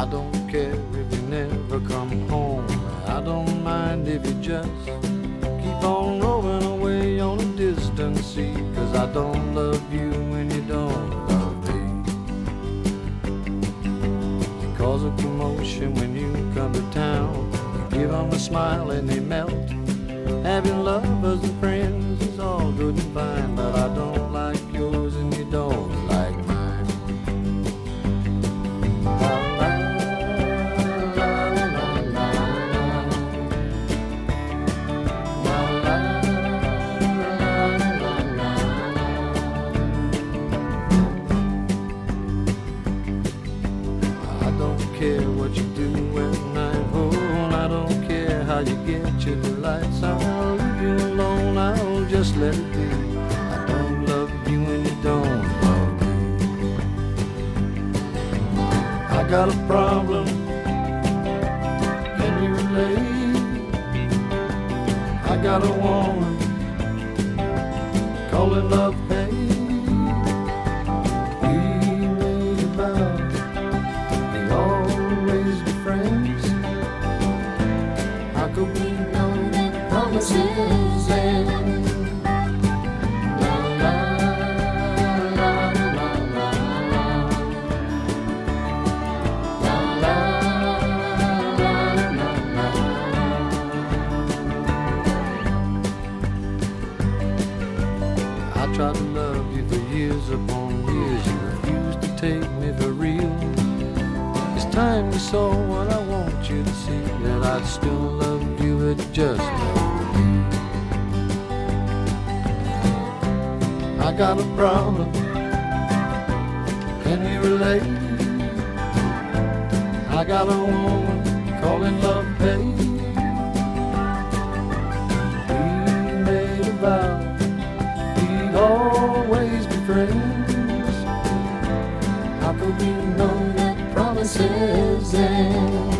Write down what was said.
I don't care if you never come home. I don't mind if you just keep on rolling away on a distant sea. 'Cause I don't love you when you don't love me. You cause a commotion when you come to town. You give them a smile and they melt. Having lovers and friends is all good and fine, but I don't like yours and you don't like mine. I don't care what you do when I'm home. I don't care how you get your delights. I'll leave you alone, I'll just let it be. I don't love you and you don't love me. I got a problem, can you relate? I got a woman, call it love hate. We made a vow, we'd always be friends. How could we know that promises end? La la la la la la. La la la la la. I tried to love you for years upon years. You refused to take me for real. It's time you saw what I want you to see, that I'd still love you, but just love me. I got a problem, can you relate? I got a woman, calling love hate. We made a vow, we'd always be friends. How could we know that promises end?